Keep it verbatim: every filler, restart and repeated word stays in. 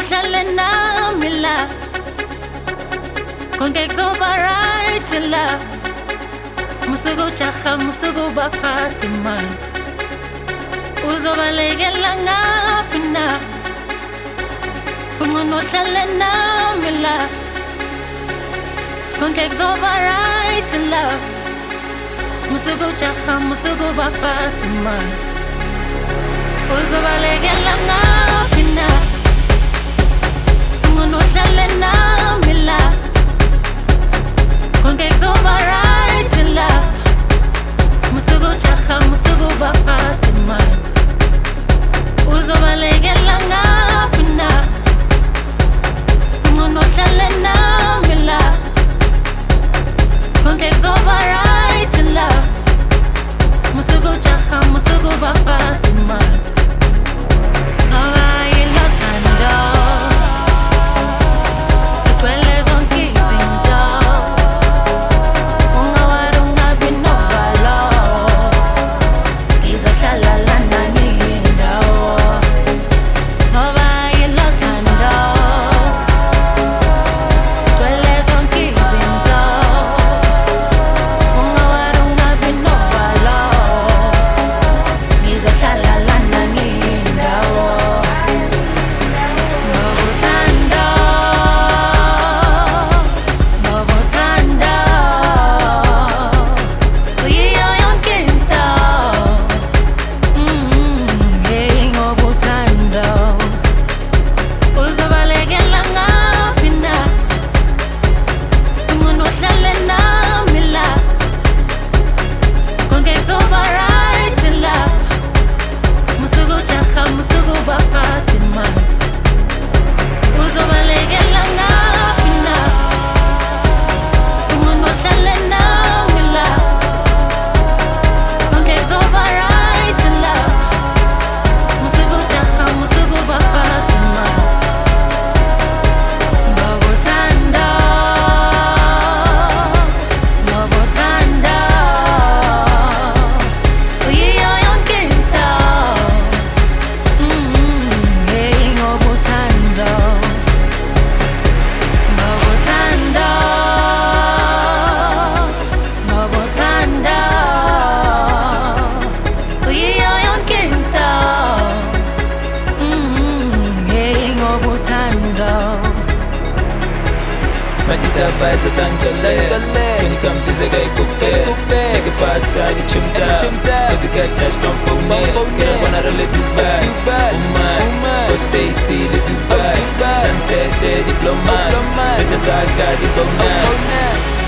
uhlale nami la, konke kuzoba right la. Musuku jaha, musuku ba fast man. Uzobalekela ngaphi na, kungcono uhlale nami la, konke kuzoba right la. Musuku jaha, musuku ba fast man. Uzobalekela ngaphi na, kungcono uhlale nami la, konke kuzoba right la. Musuku jaha, musuku ba fast man. Uzobalekela ngaphi na, kungcono uhlale nami la, konke kuzoba right la. Musuku jaha, musuku ba fast man. Majida Baza Tantale When you come please I got coupe Make a fast side you chumta Cause you got touch from for me Girl wanna roll it Dubai Woman Go stay till it Dubai Sunset the diplomas Bitches I got the bonus